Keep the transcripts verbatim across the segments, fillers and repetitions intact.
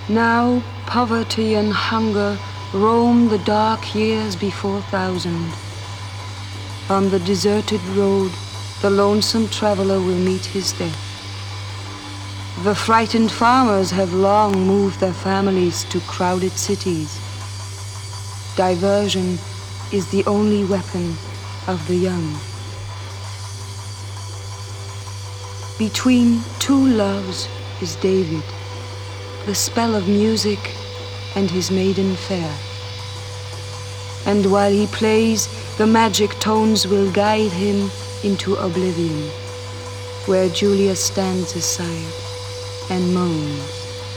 Now poverty and hunger roam the dark years before thousand. On the deserted road, the lonesome traveler will meet his death. The frightened farmers have long moved their families to crowded cities. Diversion is the only weapon of the young. Between two loves is David, the spell of music and his maiden fair. And while he plays, the magic tones will guide him into oblivion, where Julia stands aside and moans.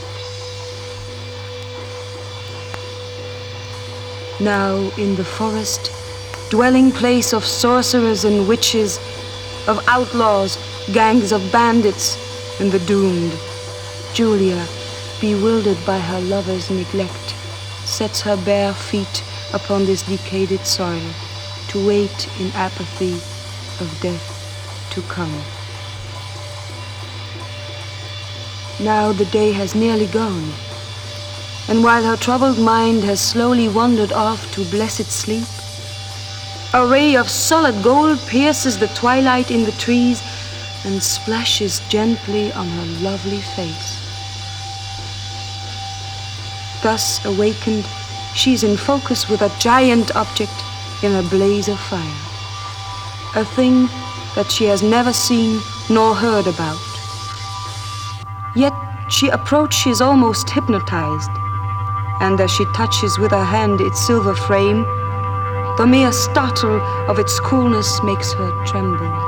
Now in the forest, dwelling place of sorcerers and witches, of outlaws, gangs of bandits, and the doomed, Julia, bewildered by her lover's neglect, sets her bare feet upon this decayed soil to wait in apathy of death to come. Now the day has nearly gone, and while her troubled mind has slowly wandered off to blessed sleep, a ray of solid gold pierces the twilight in the trees and splashes gently on her lovely face. Thus awakened, she's in focus with a giant object in a blaze of fire, a thing that she has never seen nor heard about. Yet she approaches almost hypnotized, and as she touches with her hand its silver frame, the mere startle of its coolness makes her tremble.